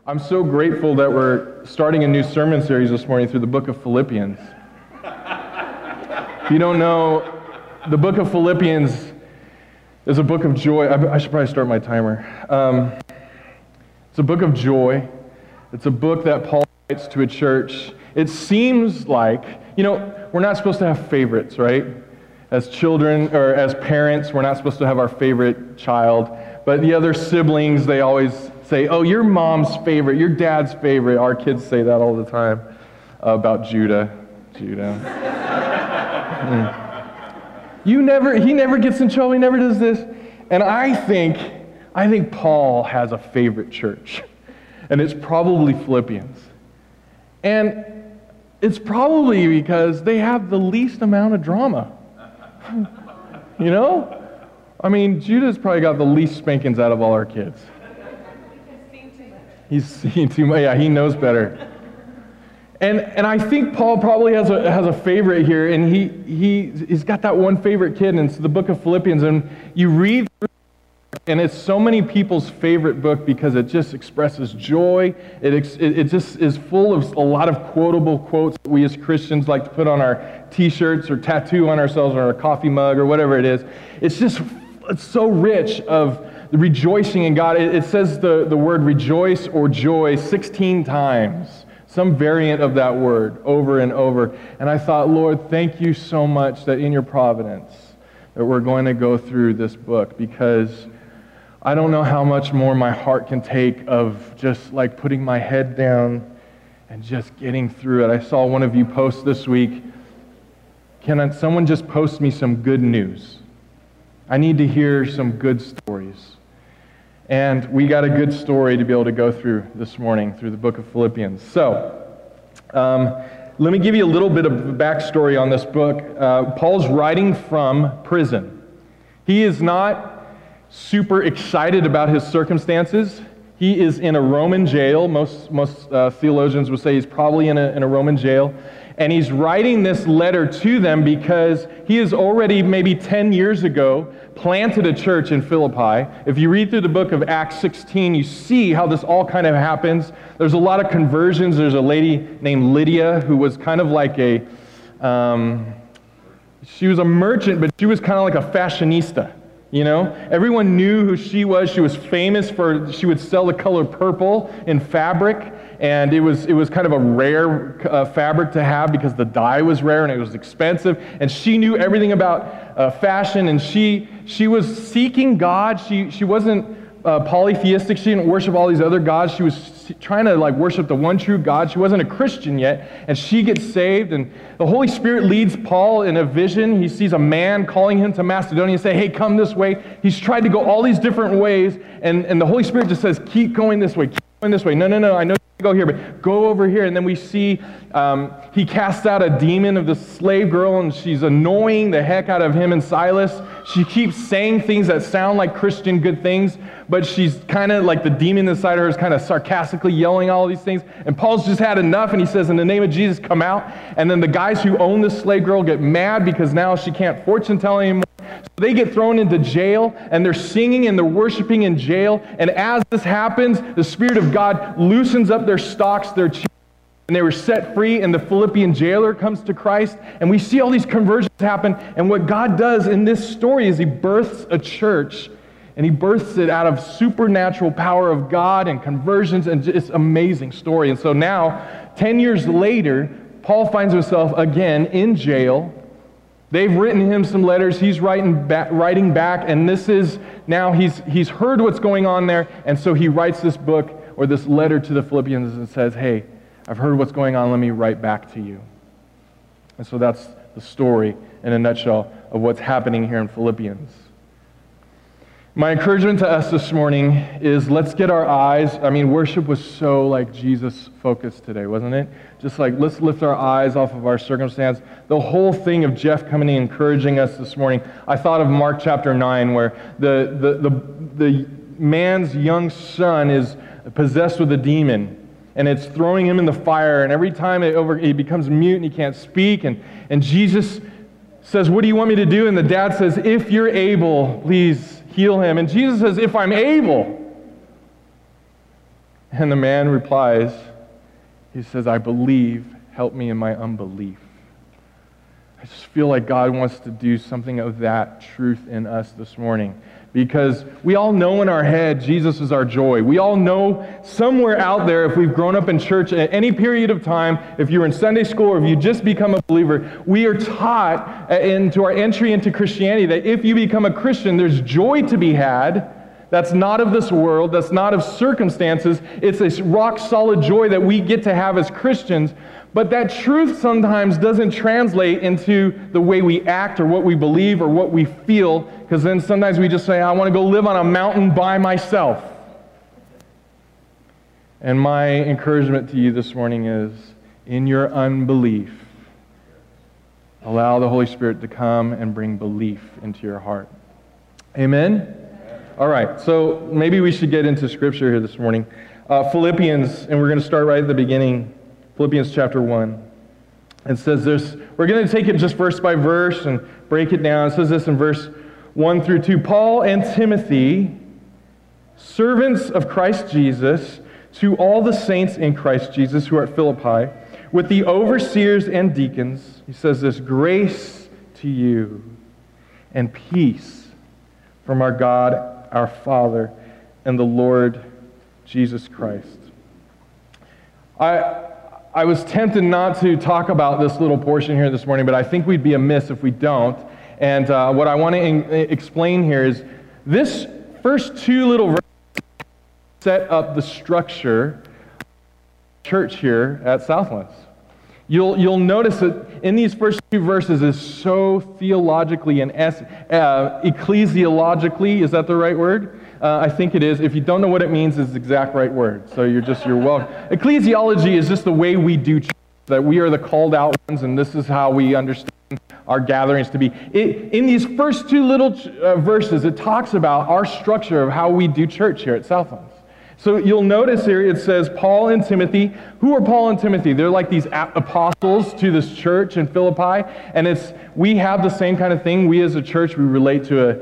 I'm so grateful that we're starting a new sermon series this morning through the book of Philippians. If you don't know, the book of Philippians is a book of joy. I should probably start my timer. It's a book of joy. It's a book that Paul writes to a church. It seems like, we're not supposed to have favorites, right? As children, or as parents, we're not supposed to have our favorite child. But the other siblings, they always say, oh, your mom's favorite, your dad's favorite. Our kids say that all the time about Judah. He never gets in trouble, he never does this. And I think Paul has a favorite church. And it's probably Philippians. And it's probably because they have the least amount of drama. Judah's probably got the least spankings out of all our kids. He's seen too much. Yeah, he knows better. And I think Paul probably has a favorite here, and he's got that one favorite kid, and it's the book of Philippians. And you read through, and it's so many people's favorite book because it just expresses joy. It just is full of a lot of quotable quotes that we as Christians like to put on our t-shirts or tattoo on ourselves or our coffee mug or whatever it is. It's so rich of the rejoicing in God. It says the word rejoice or joy 16 times. Some variant of that word over and over. And I thought, Lord, thank you so much that in your providence that we're going to go through this book, because I don't know how much more my heart can take of just like putting my head down and just getting through it. I saw one of you post this week, can someone just post me some good news? I need to hear some good stories. And we got a good story to be able to go through this morning through the book of Philippians. So, let me give you a little bit of backstory on this book. Paul's writing from prison. He is not super excited about his circumstances. He is in a Roman jail. Most theologians would say he's probably in a Roman jail. And he's writing this letter to them because he has already, maybe 10 years ago, planted a church in Philippi. If you read through the book of Acts 16, you see how this all kind of happens. There's a lot of conversions. There's a lady named Lydia who was kind of like she was a merchant, but she was kind of like a fashionista. Everyone knew who she was. She was famous she would sell the color purple in fabric, and it was kind of a rare fabric to have because the dye was rare and it was expensive. And she knew everything about fashion, and she was seeking God. She wasn't polytheistic. She didn't worship all these other gods. She was trying to worship the one true God. She wasn't a Christian yet, and she gets saved, and the Holy Spirit leads Paul in a vision. He sees a man calling him to Macedonia and say, hey, come this way. He's tried to go all these different ways, and the Holy Spirit just says, keep going this way, keep going this way. No, I know you go here, but go over here. And then we see he casts out a demon of the slave girl, and she's annoying the heck out of him and Silas. She keeps saying things that sound like Christian good things, but she's kind of like the demon inside her is kind of sarcastically yelling all these things. And Paul's just had enough, and he says, in the name of Jesus, come out. And then the guys who own this slave girl get mad because now she can't fortune tell anymore. So they get thrown into jail, and they're singing and they're worshiping in jail. And as this happens, the Spirit of God loosens up their stocks, their chains, and they were set free, and the Philippian jailer comes to Christ. And we see all these conversions happen. And what God does in this story is he births a church, and he births it out of supernatural power of God and conversions, and it's an amazing story. And so now, 10 years later, Paul finds himself again in jail. They've written him some letters. He's writing back, and this is now he's heard what's going on there, and so he writes this book or this letter to the Philippians and says, hey, I've heard what's going on. Let me write back to you. And so that's the story in a nutshell of what's happening here in Philippians. My encouragement to us this morning is let's get our eyes, worship was so Jesus focused today, wasn't it? Just let's lift our eyes off of our circumstance. The whole thing of Jeff coming and encouraging us this morning, I thought of Mark chapter 9 where the man's young son is possessed with a demon, and it's throwing him in the fire, and every time he becomes mute and he can't speak, and Jesus says, what do you want me to do? And the dad says, if you're able, please heal him. And Jesus says, if I'm able. And the man replies, he says, I believe, help me in my unbelief. I just feel like God wants to do something of that truth in us this morning. Because we all know in our head Jesus is our joy. We all know somewhere out there, if we've grown up in church at any period of time, if you're in Sunday school or if you just become a believer, we are taught into our entry into Christianity that if you become a Christian, there's joy to be had. That's not of this world. That's not of circumstances. It's a rock-solid joy that we get to have as Christians. But that truth sometimes doesn't translate into the way we act or what we believe or what we feel, because then sometimes we just say, I want to go live on a mountain by myself. And my encouragement to you this morning is, in your unbelief, allow the Holy Spirit to come and bring belief into your heart. Amen? All right, so maybe we should get into Scripture here this morning. Philippians, and we're going to start right at the beginning. Philippians chapter 1. It says this, we're going to take it just verse by verse and break it down. It says this in verse 1 through 2. Paul and Timothy, servants of Christ Jesus, to all the saints in Christ Jesus who are at Philippi, with the overseers and deacons, he says this, grace to you and peace from our God, our Father, and the Lord Jesus Christ. I was tempted not to talk about this little portion here this morning, but I think we'd be amiss if we don't. And what I want to explain here is this first two little verses set up the structure of the church here at Southlands. You'll notice that in these first two verses is so theologically and ecclesiologically, is that the right word? I think it is. If you don't know what it means, it's the exact right word. So you're welcome. Ecclesiology is just the way we do church, that we are the called out ones, and this is how we understand our gatherings to be. In these first two little verses, it talks about our structure of how we do church here at Southlands. So you'll notice here it says Paul and Timothy. Who are Paul and Timothy? They're like these apostles to this church in Philippi, and we have the same kind of thing. We as a church, we relate to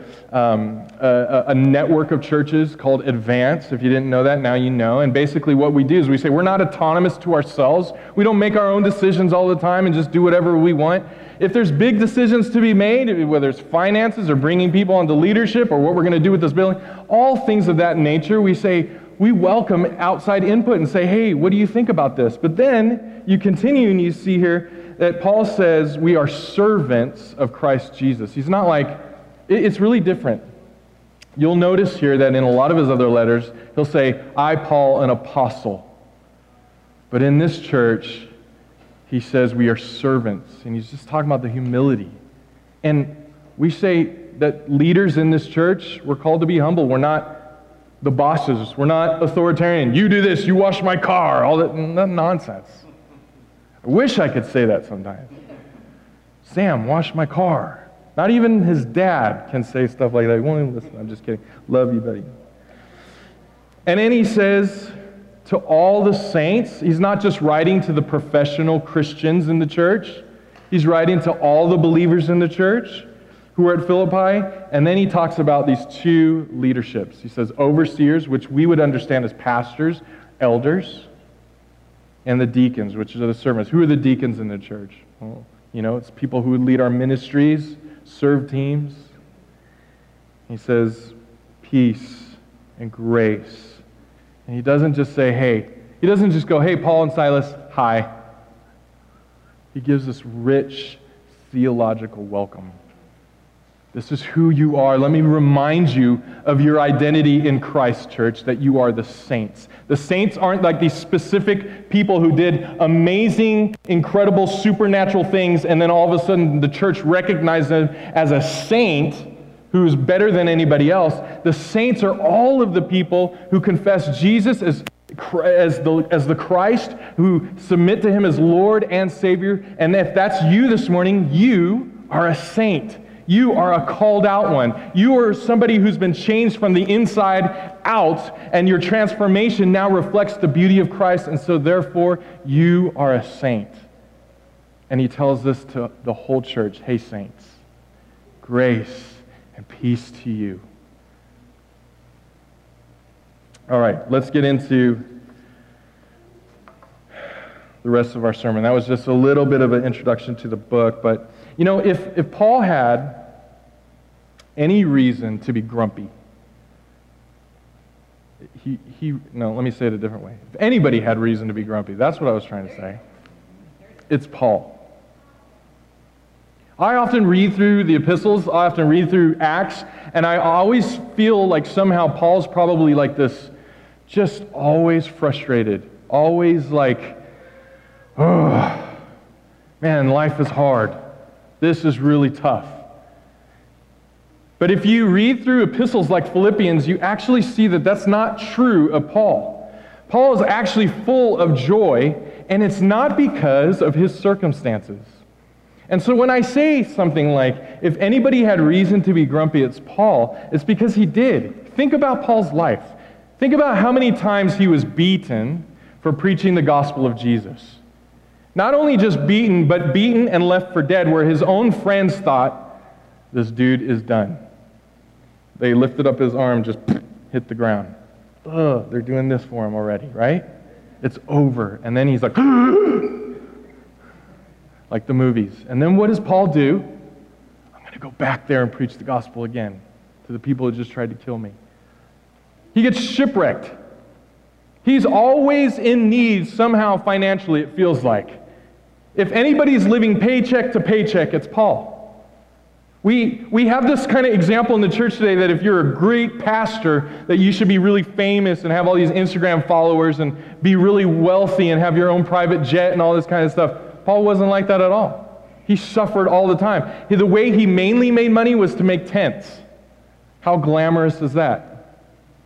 a network of churches called Advance. If you didn't know that, now you know. And basically what we do is we say we're not autonomous to ourselves. We don't make our own decisions all the time and just do whatever we want. If there's big decisions to be made, whether it's finances or bringing people into leadership or what we're going to do with this building, all things of that nature, we welcome outside input and say, hey, what do you think about this? But then you continue and you see here that Paul says we are servants of Christ Jesus. He's not like, it's really different. You'll notice here that in a lot of his other letters, he'll say, I, Paul, an apostle. But in this church, he says we are servants. And he's just talking about the humility. And we say that leaders in this church, we're called to be humble. We're not the bosses. We're not authoritarian. You do this, you wash my car, all that nonsense. I wish I could say that sometimes. Sam, wash my car. Not even his dad can say stuff like that. He won't even listen. I'm just kidding. Love you, buddy. And then he says to all the saints, he's not just writing to the professional Christians in the church. He's writing to all the believers in the church who are at Philippi, and then he talks about these two leaderships. He says overseers, which we would understand as pastors, elders, and the deacons, which are the servants. Who are the deacons in the church? Well, it's people who would lead our ministries, serve teams. He says peace and grace. And he doesn't just say, hey. He doesn't just go, hey, Paul and Silas, hi. He gives this rich theological welcome. This is who you are. Let me remind you of your identity in Christ, church, that you are the saints. The saints aren't like these specific people who did amazing, incredible, supernatural things, and then all of a sudden the church recognized them as a saint who's better than anybody else. The saints are all of the people who confess Jesus as the Christ, who submit to Him as Lord and Savior. And if that's you this morning, you are a saint. You are a called out one. You are somebody who's been changed from the inside out, and your transformation now reflects the beauty of Christ, and so therefore you are a saint. And he tells this to the whole church, hey saints, grace and peace to you. All right, let's get into the rest of our sermon. That was just a little bit of an introduction to the book. But, you know, if Paul had any reason to be grumpy, no, let me say it a different way. If anybody had reason to be grumpy, that's what I was trying to say, it's Paul. I often read through the epistles, I often read through Acts, and I always feel like somehow Paul's probably like this, just always frustrated, always like, oh, man, life is hard. This is really tough. But if you read through epistles like Philippians, you actually see that that's not true of Paul. Paul is actually full of joy, and it's not because of his circumstances. And so when I say something like, if anybody had reason to be grumpy, it's Paul, it's because he did. Think about Paul's life. Think about how many times he was beaten for preaching the gospel of Jesus. Not only just beaten, but beaten and left for dead, where his own friends thought, this dude is done. They lifted up his arm, just hit the ground. Ugh, they're doing this for him already, right? It's over. And then he's like, like the movies. And then what does Paul do? I'm going to go back there and preach the gospel again to the people who just tried to kill me. He gets shipwrecked. He's always in need somehow financially, it feels like. If anybody's living paycheck to paycheck, it's Paul. We have this kind of example in the church today that if you're a great pastor, that you should be really famous and have all these Instagram followers and be really wealthy and have your own private jet and all this kind of stuff. Paul wasn't like that at all. He suffered all the time. The way he mainly made money was to make tents. How glamorous is that?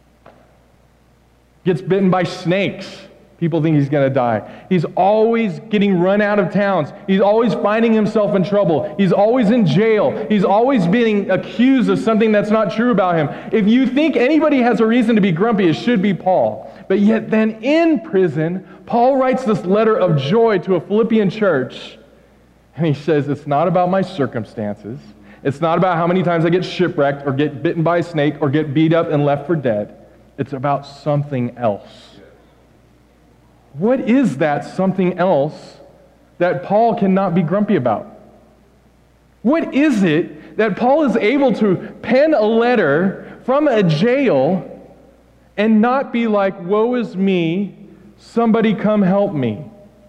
Gets bitten by snakes. People think he's going to die. He's always getting run out of towns. He's always finding himself in trouble. He's always in jail. He's always being accused of something that's not true about him. If you think anybody has a reason to be grumpy, it should be Paul. But yet then in prison, Paul writes this letter of joy to a Philippian church. And he says, it's not about my circumstances. It's not about how many times I get shipwrecked or get bitten by a snake or get beat up and left for dead. It's about something else. What is that something else that Paul cannot be grumpy about? What is it that Paul is able to pen a letter from a jail and not be like, woe is me, somebody come help me?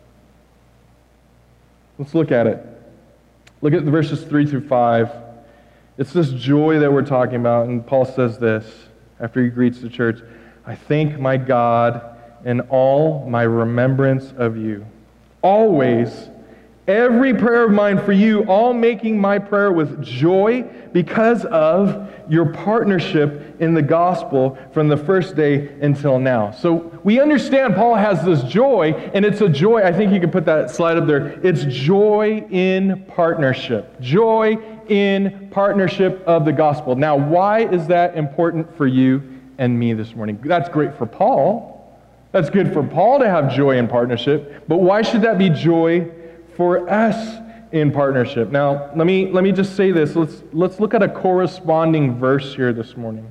Let's look at it. Look at the verses 3 through 5. It's this joy that we're talking about, and Paul says this after he greets the church. I thank my God in all my remembrance of you. Always, every prayer of mine for you, all making my prayer with joy because of your partnership in the gospel from the first day until now. So we understand Paul has this joy, and it's a joy, I think you can put that slide up there. It's joy in partnership. Joy in partnership of the gospel. Now, why is that important for you and me this morning? That's great for Paul. That's good for Paul to have joy in partnership, but why should that be joy for us in partnership? Now, let me just say this. Let's look at a corresponding verse here this morning.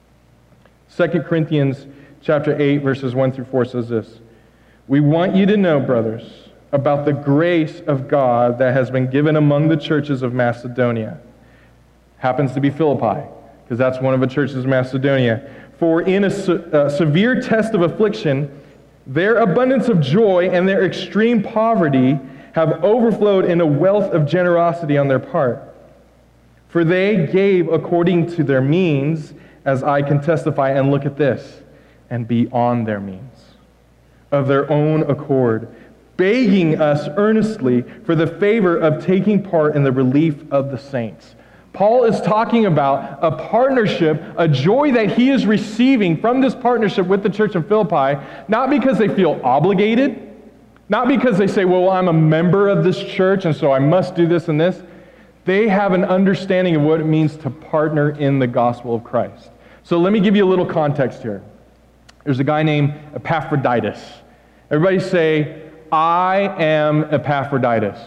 2 Corinthians chapter 8, verses 1 through 4 says this. We want you to know, brothers, about the grace of God that has been given among the churches of Macedonia. Happens to be Philippi, because that's one of the churches of Macedonia. For in a severe test of affliction, their abundance of joy and their extreme poverty have overflowed in a wealth of generosity on their part. For they gave according to their means, as I can testify, and look at this, and beyond their means, of their own accord, begging us earnestly for the favor of taking part in the relief of the saints. Paul is talking about a partnership, a joy that he is receiving from this partnership with the church in Philippi, not because they feel obligated, not because they say, well, I'm a member of this church and so I must do this and this. They have an understanding of what it means to partner in the gospel of Christ. So let me give you a little context here. There's a guy named Epaphroditus. Everybody say, I am Epaphroditus.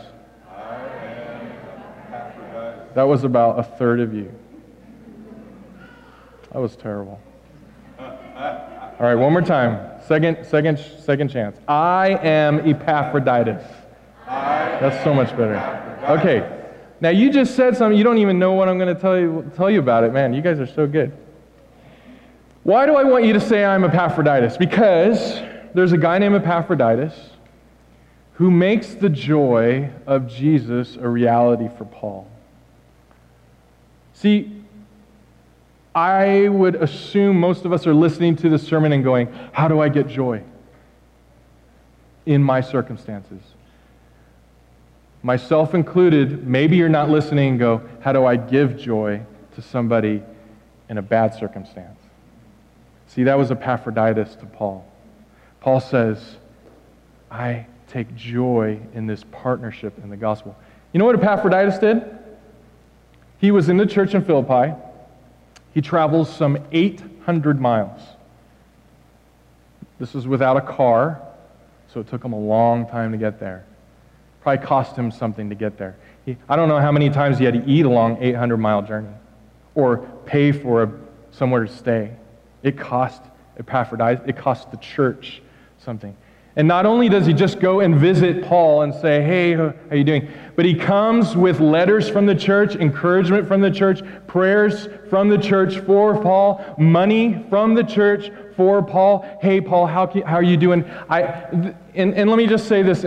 That was about a third of you. That was terrible. All right, one more time. Second chance. I am Epaphroditus. That's so much better. Okay. Now you just said something. You don't even know what I'm going to tell you about it. Man, you guys are so good. Why do I want you to say I'm Epaphroditus? Because there's a guy named Epaphroditus who makes the joy of Jesus a reality for Paul. See, I would assume most of us are listening to this sermon and going, how do I get joy in my circumstances? Myself included, maybe you're not listening and go, how do I give joy to somebody in a bad circumstance? See, that was Epaphroditus to Paul. Paul says, I take joy in this partnership in the gospel. You know what Epaphroditus did? He was in the church in Philippi. He travels some 800 miles. This was without a car, so it took him a long time to get there. Probably cost him something to get there. I don't know how many times he had to eat along 800-mile journey or pay for somewhere to stay. It cost Epaphroditus, it cost the church something. And not only does he just go and visit Paul and say, hey, how are you doing? But he comes with letters from the church, encouragement from the church, prayers from the church for Paul, money from the church for Paul. Hey, Paul, how are you doing? And let me just say this.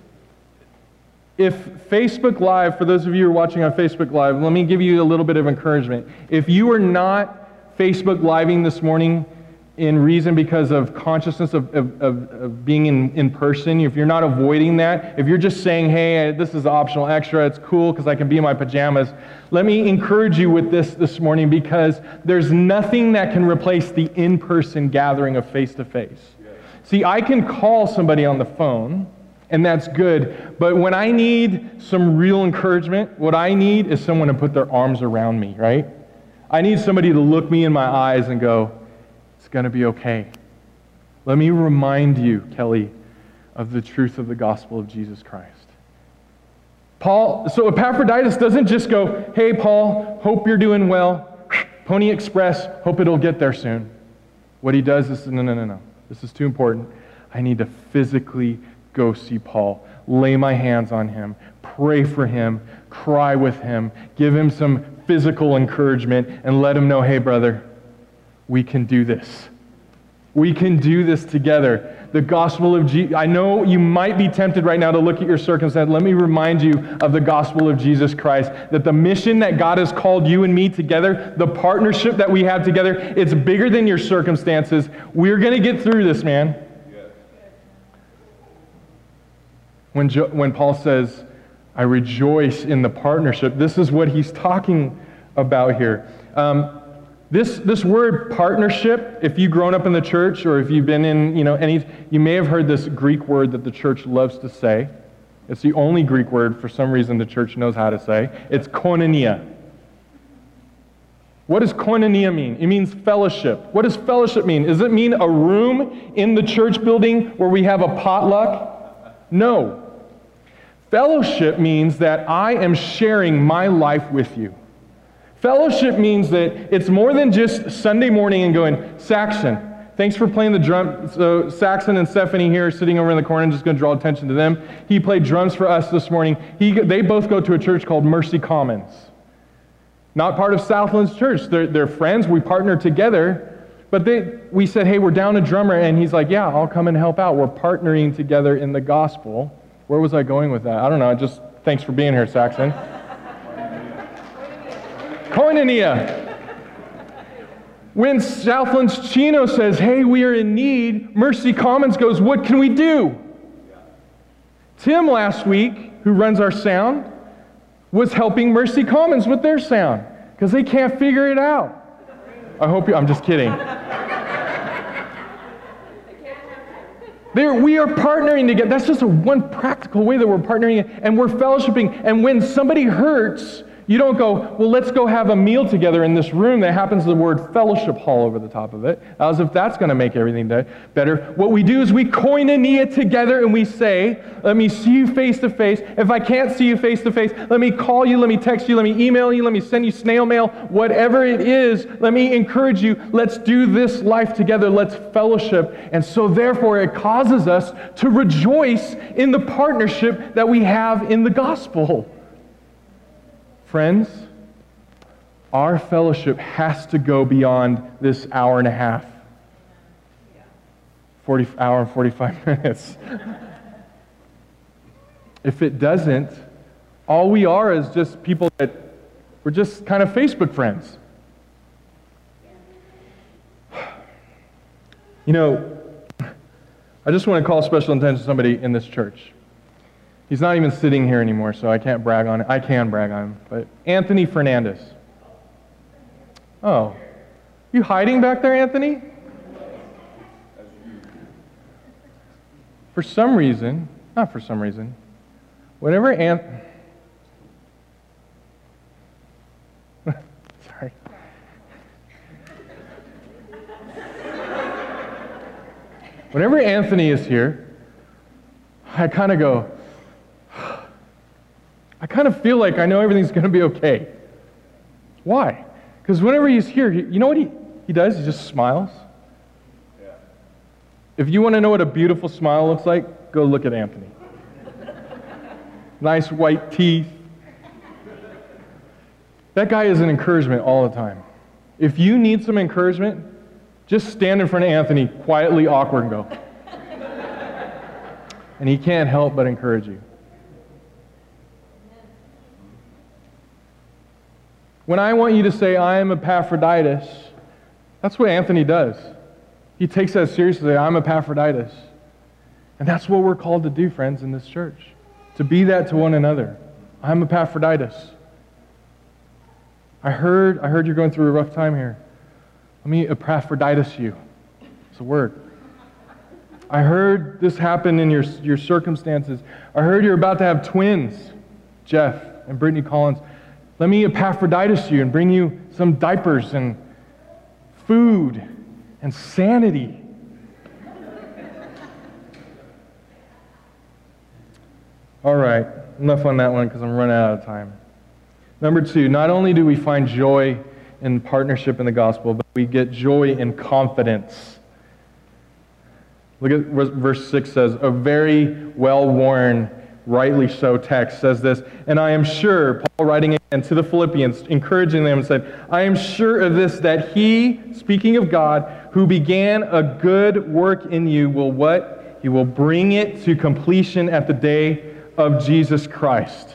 If Facebook Live, for those of you who are watching on Facebook Live, let me give you a little bit of encouragement. If you are not Facebook Living this morning in reason because of consciousness of being in person, if you're not avoiding that, if you're just saying, hey, this is optional extra, it's cool because I can be in my pajamas, let me encourage you with this morning because there's nothing that can replace the in-person gathering of face-to-face. See, I can call somebody on the phone, and that's good, but when I need some real encouragement, what I need is someone to put their arms around me, right? I need somebody to look me in my eyes and go, it's going to be okay. Let me remind you, Kelly, of the truth of the gospel of Jesus Christ. So Epaphroditus doesn't just go, hey, Paul, hope you're doing well. Pony Express, hope it'll get there soon. What he does is, no. This is too important. I need to physically go see Paul, lay my hands on him, pray for him, cry with him, give him some physical encouragement, and let him know, hey, brother, we can do this. We can do this together. The gospel of Jesus. I know you might be tempted right now to look at your circumstance. Let me remind you of the gospel of Jesus Christ, that the mission that God has called you and me together, the partnership that we have together, it's bigger than your circumstances. We're going to get through this, man. When Paul says, I rejoice in the partnership, this is what he's talking about here. This word partnership, if you've grown up in the church or if you've been in, you may have heard this Greek word that the church loves to say. It's the only Greek word for some reason the church knows how to say. It's koinonia. What does koinonia mean? It means fellowship. What does fellowship mean? Does it mean a room in the church building where we have a potluck? No. Fellowship means that I am sharing my life with you. Fellowship means that it's more than just Sunday morning and going, Saxon, thanks for playing the drum. So Saxon and Stephanie here are sitting over in the corner. I'm just going to draw attention to them. He played drums for us this morning. They both go to a church called Mercy Commons. Not part of Southlands Church. They're friends. We partner together. But we said, hey, we're down a drummer. And he's like, yeah, I'll come and help out. We're partnering together in the gospel. Where was I going with that? I don't know. Just thanks for being here, Saxon. Koinonia. When Southlands Chino says, hey, we are in need, Mercy Commons goes, what can we do? Tim last week, who runs our sound, was helping Mercy Commons with their sound because they can't figure it out. I'm just kidding. We are partnering together. That's just one practical way that we're partnering and we're fellowshipping. And when somebody hurts, You don't go, well, let's go have a meal together in this room that happens to the word fellowship hall over the top of it, as if that's going to make everything better. What we do is we koinonia together and we say, let me see you face to face. If I can't see you face to face, let me call you, let me text you, let me email you, let me send you snail mail, whatever it is, let me encourage you. Let's do this life together. Let's fellowship. And so therefore it causes us to rejoice in the partnership that we have in the gospel. Friends, our fellowship has to go beyond this hour and a half. 40 hour and 45 minutes. If it doesn't, all we are is just people that we're just kind of Facebook friends. You know, I just want to call special attention to somebody in this church. He's not even sitting here anymore, so I can't brag on it. I can brag on him. But Anthony Fernandez. Oh. You hiding back there, Anthony? For some reason, not for some reason, whenever Sorry. Whenever Anthony is here, I kind of go, I kind of feel like I know everything's going to be okay. Why? Because whenever he's here, you know what he does? He just smiles. Yeah. If you want to know what a beautiful smile looks like, go look at Anthony. Nice white teeth. That guy is an encouragement all the time. If you need some encouragement, just stand in front of Anthony, quietly, awkward, and go. And he can't help but encourage you. When I want you to say, I am Epaphroditus, that's what Anthony does. He takes that seriously. I'm Epaphroditus. And that's what we're called to do, friends, in this church. To be that to one another. I'm Epaphroditus. I heard you're going through a rough time here. Let me Epaphroditus you. It's a word. I heard this happen in your circumstances. I heard you're about to have twins, Jeff and Brittany Collins. Let me Epaphroditus you and bring you some diapers and food and sanity. All right, enough on that one because I'm running out of time. Number 2, not only do we find joy in partnership in the gospel, but we get joy in confidence. Look at what verse 6 says. A very well-worn, rightly so text says this, and I am sure, Paul writing again to the Philippians, encouraging them, said, I am sure of this, that he, speaking of God, who began a good work in you, will what? He will bring it to completion at the day of Jesus Christ.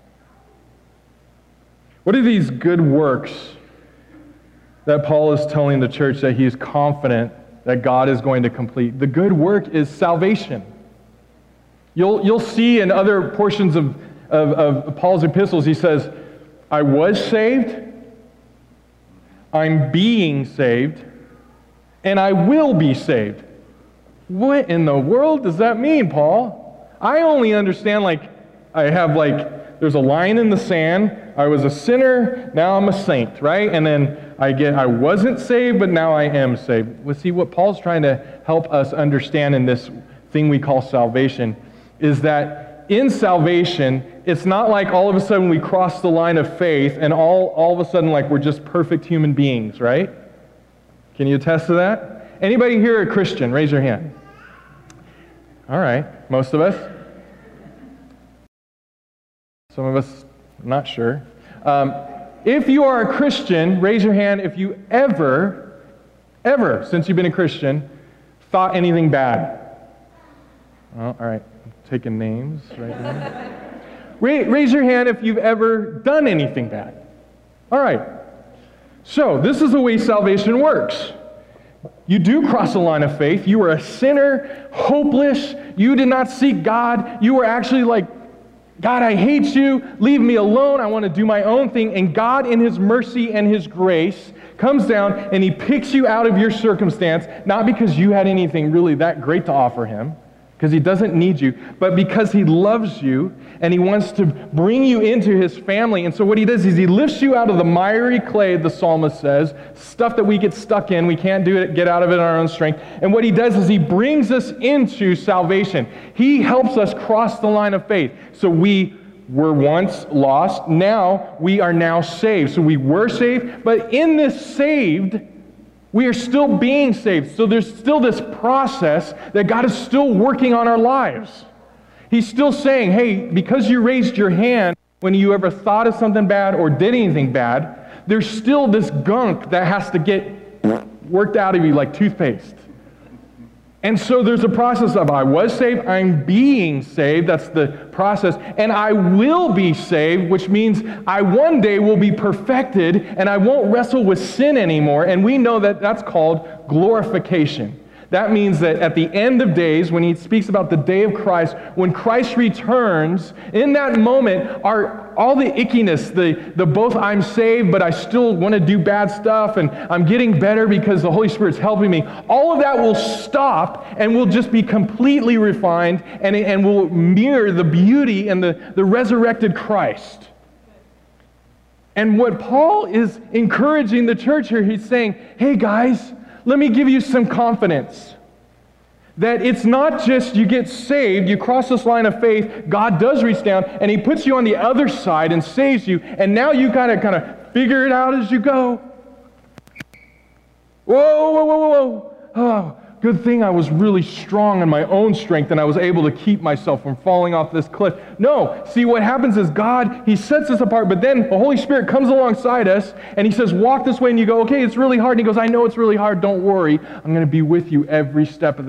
What are these good works that Paul is telling the church that he is confident that God is going to complete? The good work is salvation. You'll see in other portions of Paul's epistles, he says, I was saved, I'm being saved, and I will be saved. What in the world does that mean, Paul? I only understand there's a line in the sand. I was a sinner, now I'm a saint, right? And then I wasn't saved, but now I am saved. Well, see, what Paul's trying to help us understand in this thing we call salvation is that in salvation, it's not like all of a sudden we cross the line of faith and all of a sudden like we're just perfect human beings, right? Can you attest to that? Anybody here a Christian? Raise your hand. All right, most of us. Some of us, I'm not sure. If you are a Christian, raise your hand if you ever, since you've been a Christian, thought anything bad. Oh, all right, I'm taking names right now. Raise your hand if you've ever done anything bad. All right. So, this is the way salvation works. You do cross a line of faith. You were a sinner, hopeless. You did not seek God. You were actually like, God, I hate you. Leave me alone. I want to do my own thing. And God, in His mercy and His grace, comes down and He picks you out of your circumstance, not because you had anything really that great to offer Him, because he doesn't need you, but because he loves you and he wants to bring you into his family. And so what he does is he lifts you out of the miry clay, the psalmist says, stuff that we get stuck in. We can't get out of it in our own strength. And what he does is he brings us into salvation. He helps us cross the line of faith. So we were once lost. Now we are now saved. So we were saved, but in this saved, we are still being saved. So there's still this process that God is still working on our lives. He's still saying, hey, because you raised your hand when you ever thought of something bad or did anything bad, there's still this gunk that has to get worked out of you like toothpaste. And so there's a process of I was saved, I'm being saved, that's the process, and I will be saved, which means I one day will be perfected and I won't wrestle with sin anymore, and we know that that's called glorification. That means that at the end of days, when he speaks about the day of Christ, when Christ returns, in that moment, all the ickiness, the both I'm saved, but I still want to do bad stuff, and I'm getting better because the Holy Spirit's helping me, all of that will stop, and we'll just be completely refined, and will mirror the beauty and the resurrected Christ. And what Paul is encouraging the church here, he's saying, hey guys, let me give you some confidence that it's not just you get saved, you cross this line of faith, God does reach down, and he puts you on the other side and saves you, and now you kind of figure it out as you go. Whoa, whoa, whoa, whoa. Oh, good thing I was really strong in my own strength and I was able to keep myself from falling off this cliff. No, see what happens is God, he sets us apart, but then the Holy Spirit comes alongside us and he says, walk this way, and you go, okay, it's really hard. And he goes, I know it's really hard, don't worry. I'm going to be with you every step of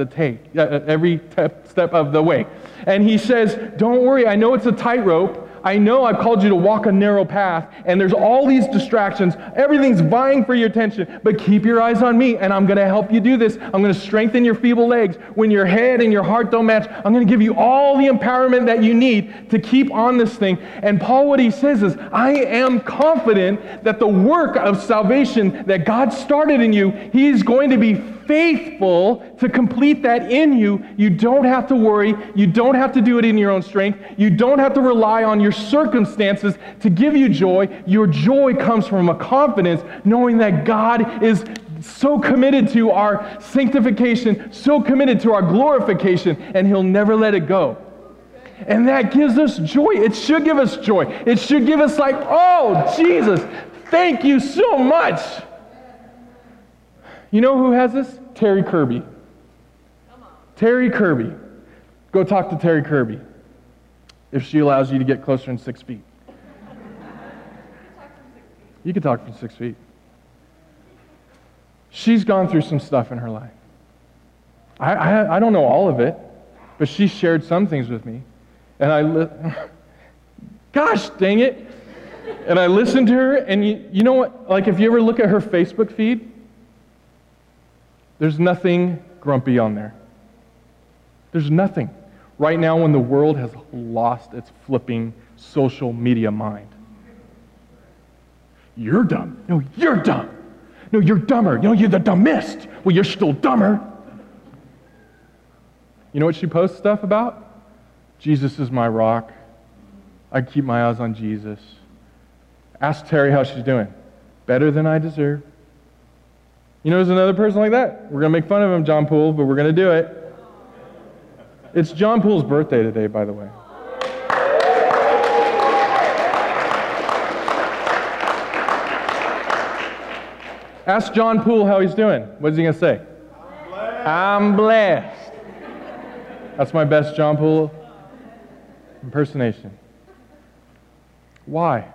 the way. And he says, don't worry, I know it's a tightrope. I know I've called you to walk a narrow path, and there's all these distractions. Everything's vying for your attention, but keep your eyes on me, and I'm going to help you do this. I'm going to strengthen your feeble legs. When your head and your heart don't match, I'm going to give you all the empowerment that you need to keep on this thing. And Paul, what he says is, I am confident that the work of salvation that God started in you, he is going to be faithful to complete that in you. You don't have to worry. You don't have to do it in your own strength. You don't have to rely on your circumstances to give you joy. Your joy comes from a confidence knowing that God is so committed to our sanctification, so committed to our glorification, and he'll never let it go. And that gives us joy. It should give us joy. It should give us like, oh, Jesus, thank you so much. You know who has this? Terry Kirby. Terry Kirby. Go talk to Terry Kirby if she allows you to get closer than 6 feet. You can talk from 6 feet. She's gone through some stuff in her life. I don't know all of it, but she shared some things with me. And gosh dang it. And I listened to her, and you know what? Like if you ever look at her Facebook feed, there's nothing grumpy on there. There's nothing. Right now when the world has lost its flipping social media mind. You're dumb. No, you're dumb. No, you're dumber. No, you're the dumbest. Well, you're still dumber. You know what she posts stuff about? Jesus is my rock. I keep my eyes on Jesus. Ask Terry how she's doing. Better than I deserve. You know, there's another person like that. We're going to make fun of him, John Poole, but we're going to do it. It's John Poole's birthday today, by the way. Ask John Poole how he's doing. What's he going to say? I'm blessed. That's my best John Poole impersonation. Why?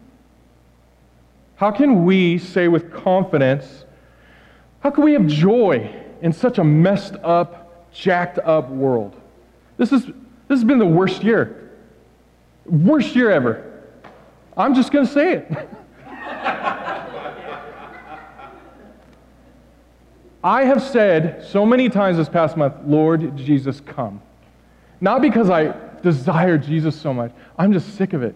How can we say with confidence, how can we have joy in such a messed up, jacked up world? This has been the worst year. Worst year ever. I'm just going to say it. I have said so many times this past month, Lord Jesus, come. Not because I desire Jesus so much. I'm just sick of it.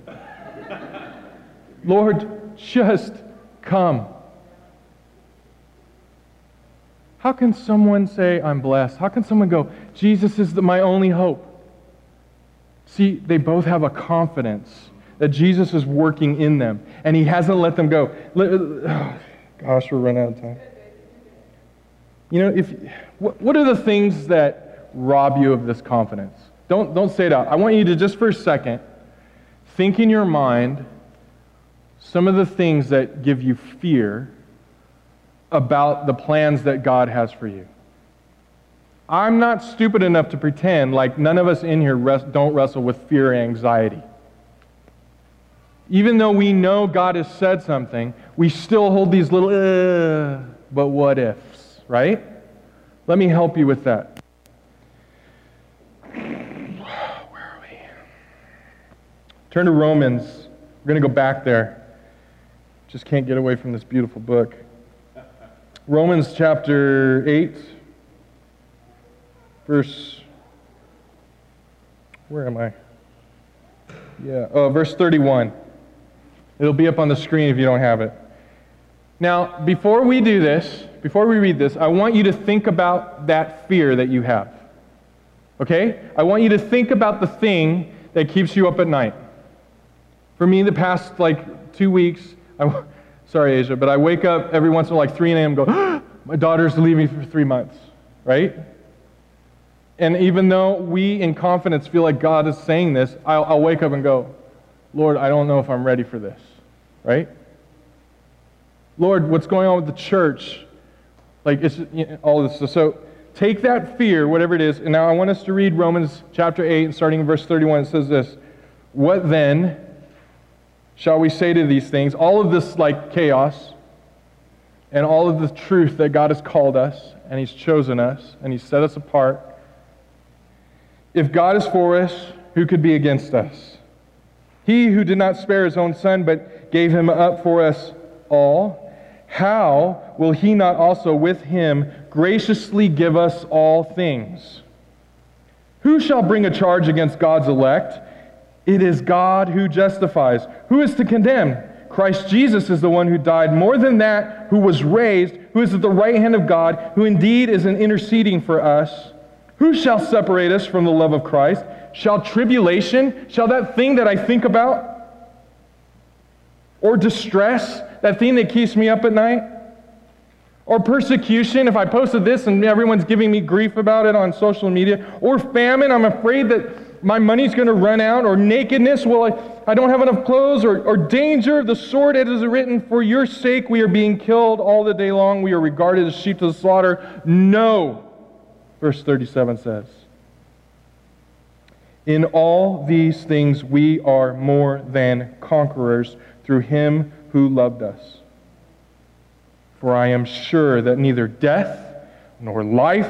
Lord, just come. How can someone say, I'm blessed? How can someone go, Jesus is my only hope? See, they both have a confidence that Jesus is working in them, and he hasn't let them go. Gosh, we're running out of time. You know, what are the things that rob you of this confidence? Don't say it out. I want you to just for a second think in your mind some of the things that give you fear about the plans that God has for you. I'm not stupid enough to pretend like none of us in here don't wrestle with fear and anxiety. Even though we know God has said something, we still hold these little, but what ifs, right? Let me help you with that. Where are we? Turn to Romans. We're going to go back there. Just can't get away from this beautiful book. Romans chapter 8, verse, where am I? Verse 31. It'll be up on the screen if you don't have it. Now, before we do this, before we read this, I want you to think about that fear that you have. Okay? I want you to think about the thing that keeps you up at night. For me, the past 2 weeks, sorry, Asia, but I wake up every once in a while, 3 a.m. and go, my daughter's leaving for 3 months, right? And even though we in confidence feel like God is saying this, I'll wake up and go, Lord, I don't know if I'm ready for this, right? Lord, what's going on with the church? It's all this. So take that fear, whatever it is, and now I want us to read Romans chapter 8, and starting in verse 31, it says this, what then shall we say to these things? All of this chaos, and all of the truth that God has called us, and He's chosen us, and He's set us apart. If God is for us, who could be against us? He who did not spare His own Son, but gave Him up for us all, how will He not also with Him graciously give us all things? Who shall bring a charge against God's elect? It is God who justifies. Who is to condemn? Christ Jesus is the one who died, more than that, who was raised, who is at the right hand of God, who indeed is interceding for us. Who shall separate us from the love of Christ? Shall tribulation, shall that thing that I think about, or distress, that thing that keeps me up at night, or persecution, if I posted this and everyone's giving me grief about it on social media, or famine, I'm afraid that my money's going to run out, or nakedness, I don't have enough clothes, or danger, the sword, it is written, for your sake we are being killed all the day long, we are regarded as sheep to the slaughter. No, verse 37 says, in all these things we are more than conquerors through Him who loved us. For I am sure that neither death nor life,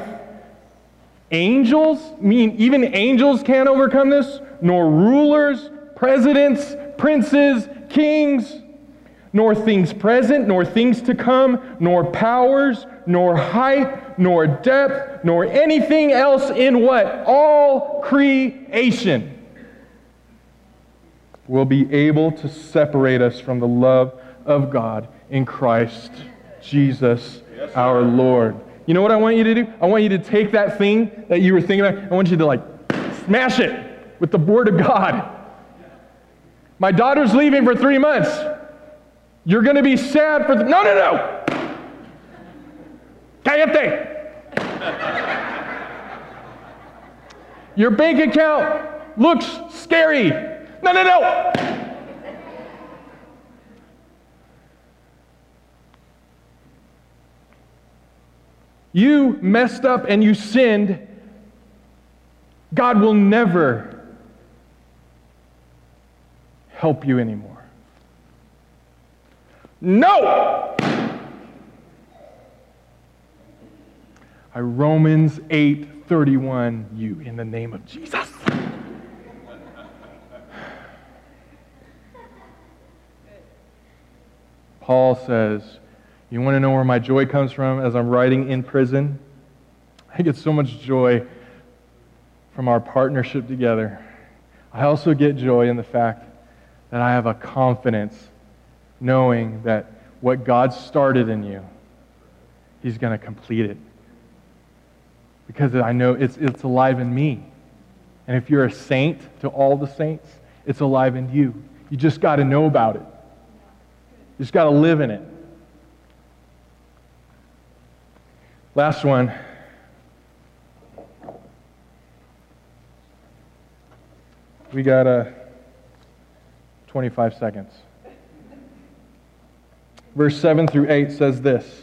even angels can't overcome this, nor rulers, presidents, princes, kings, nor things present, nor things to come, nor powers, nor height, nor depth, nor anything else in what? All creation will be able to separate us from the love of God in Christ Jesus our Lord. You know what I want you to do? I want you to take that thing that you were thinking about, I want you to smash it with the Word of God. My daughter's leaving for 3 months. You're going to be sad for... No! Cállate! Your bank account looks scary. No! You messed up and you sinned. God will never help you anymore. No! Romans 8:31 you in the name of Jesus. Paul says, you want to know where my joy comes from as I'm writing in prison? I get so much joy from our partnership together. I also get joy in the fact that I have a confidence knowing that what God started in you, He's going to complete it because I know it's alive in me. And if you're a saint to all the saints, it's alive in you. You just got to know about it. You just got to live in it. Last one. We got 25 seconds. Verse 7 through 8 says this.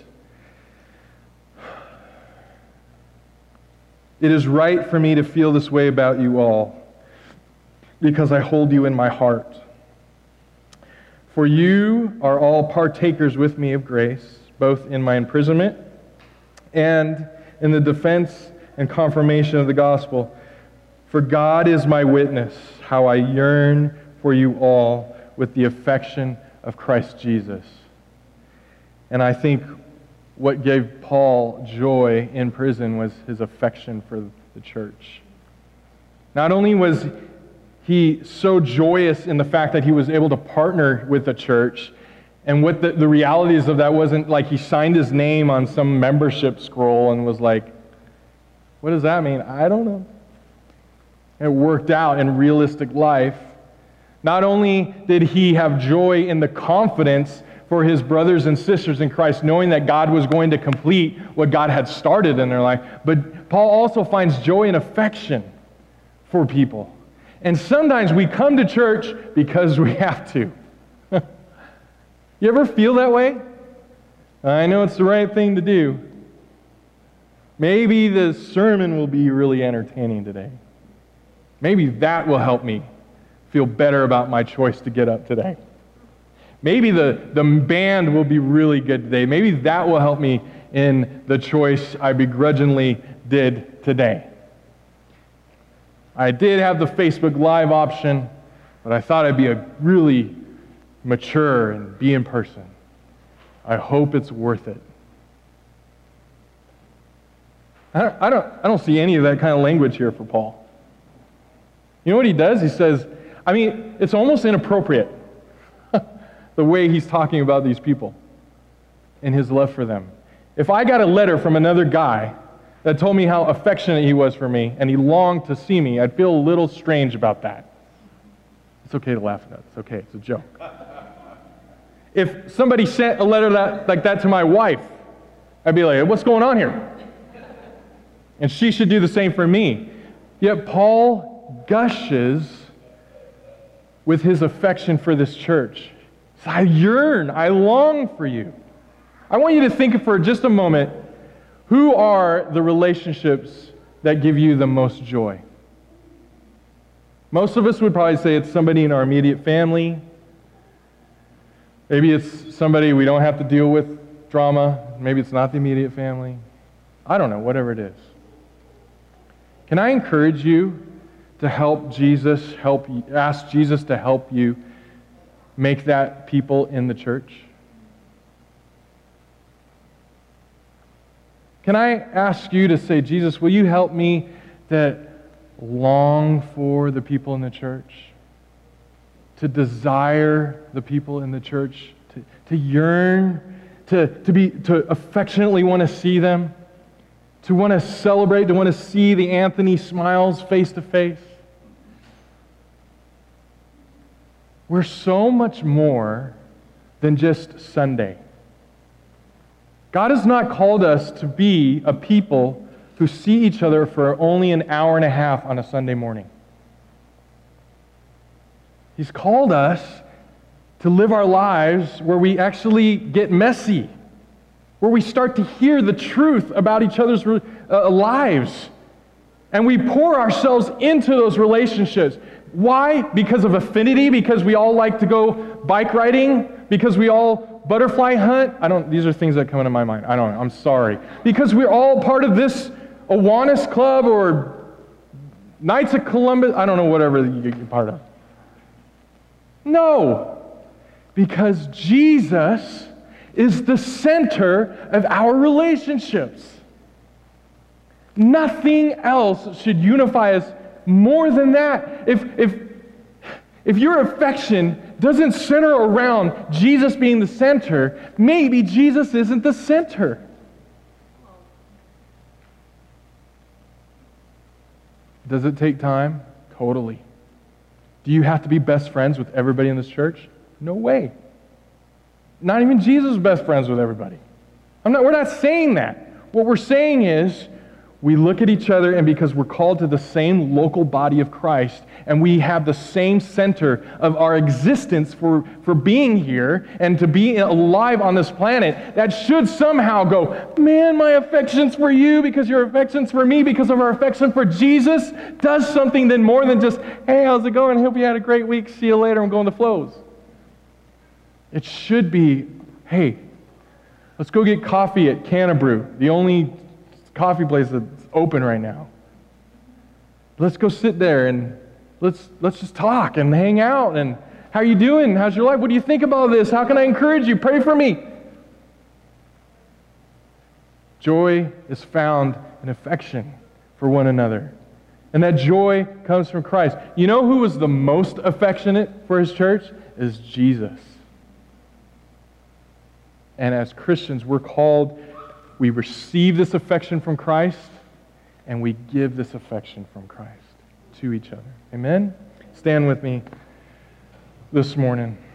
It is right for me to feel this way about you all, because I hold you in my heart. For you are all partakers with me of grace, both in my imprisonment and in the defense and confirmation of the gospel. For God is my witness, how I yearn for you all with the affection of Christ Jesus. And I think what gave Paul joy in prison was his affection for the church. Not only was he so joyous in the fact that he was able to partner with the church, and what the realities of that wasn't like he signed his name on some membership scroll and was like, what does that mean? I don't know. It worked out in realistic life. Not only did he have joy in the confidence for his brothers and sisters in Christ, knowing that God was going to complete what God had started in their life, but Paul also finds joy and affection for people. And sometimes we come to church because we have to. You ever feel that way? I know it's the right thing to do. Maybe the sermon will be really entertaining today. Maybe that will help me feel better about my choice to get up today. Maybe the band will be really good today. Maybe that will help me in the choice I begrudgingly did today. I did have the Facebook Live option, but I thought I'd be a really mature and be in person. I hope it's worth it. I don't see any of that kind of language here for Paul. You know what he does? He says, it's almost inappropriate the way he's talking about these people and his love for them. If I got a letter from another guy that told me how affectionate he was for me and he longed to see me, I'd feel a little strange about that. It's okay to laugh at that. It's okay. It's a joke. If somebody sent a letter like that to my wife, I'd be like, what's going on here? And she should do the same for me. Yet Paul gushes with his affection for this church. I yearn, I long for you. I want you to think for just a moment, who are the relationships that give you the most joy? Most of us would probably say it's somebody in our immediate family. Maybe it's somebody we don't have to deal with drama. Maybe it's not the immediate family. I don't know, whatever it is. Can I encourage you to ask Jesus to help you make that people in the church? Can I ask you to say, Jesus, will you help me to long for the people in the church? To desire the people in the church? To yearn? To affectionately want to see them? To want to celebrate? To want to see the Anthony smiles face to face? We're so much more than just Sunday. God has not called us to be a people who see each other for only an hour and a half on a Sunday morning. He's called us to live our lives where we actually get messy, where we start to hear the truth about each other's lives, and we pour ourselves into those relationships. Why? Because of affinity? Because we all like to go bike riding? Because we all butterfly hunt? These are things that come into my mind. I don't know. I'm sorry. Because we're all part of this Awanas Club or Knights of Columbus. I don't know, whatever you're part of. No. Because Jesus is the center of our relationships. Nothing else should unify us more than that. If your affection doesn't center around Jesus being the center, maybe Jesus isn't the center. Does it take time? Totally. Do you have to be best friends with everybody in this church? No way. Not even Jesus is best friends with everybody. We're not saying that. What we're saying is we look at each other, and because we're called to the same local body of Christ, and we have the same center of our existence for being here and to be alive on this planet, that should somehow go, man, my affection's for you because your affection's for me because of our affection for Jesus, does something then more than just, hey, how's it going? Hope you had a great week. See you later. I'm going to Flows. It should be, hey, let's go get coffee at Canabrew, the only coffee place that's open right now. Let's go sit there and let's just talk and hang out. And how are you doing? How's your life? What do you think about this? How can I encourage you? Pray for me. Joy is found in affection for one another. And that joy comes from Christ. You know who was the most affectionate for his church? Is Jesus. And as Christians, we're called, we receive this affection from Christ, and we give this affection from Christ to each other. Amen? Stand with me this morning.